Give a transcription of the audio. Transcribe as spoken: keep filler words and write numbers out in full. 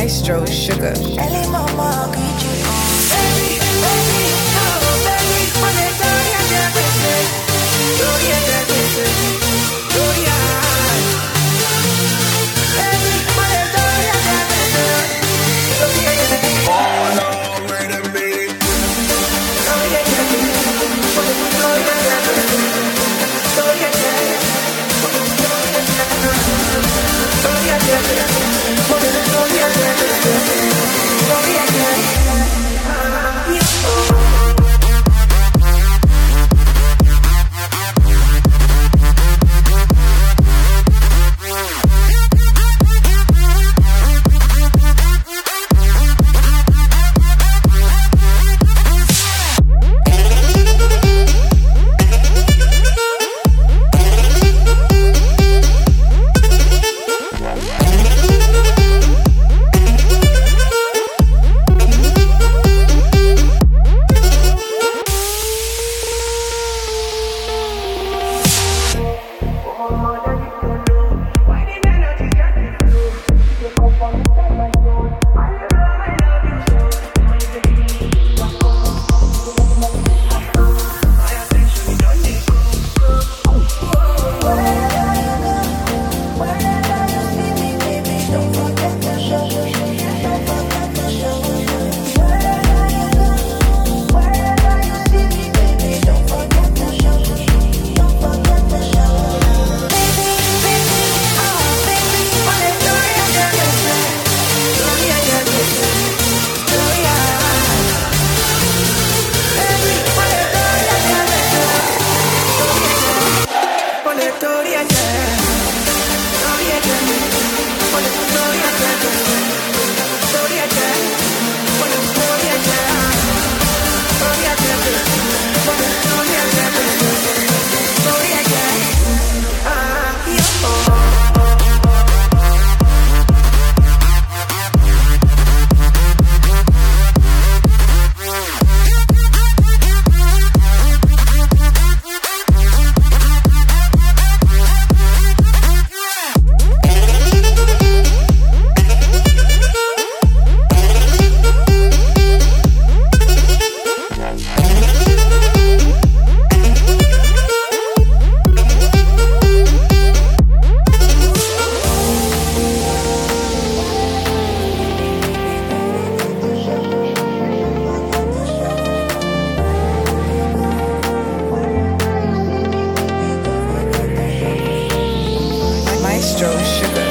Maestro Sugar. Ellie Mama, could you baby, baby, oh baby, when it's all you get with it, oh yeah, get with it, oh yeah. Baby, when it's all you get with it, oh yeah, get with it. Oh no, wait a minute. Oh yeah, get with it. When it's all you get with it, oh yeah, get with it. Oh yeah, get with it. When it's all you get with it, oh yeah, get with it. Maestro Sugar.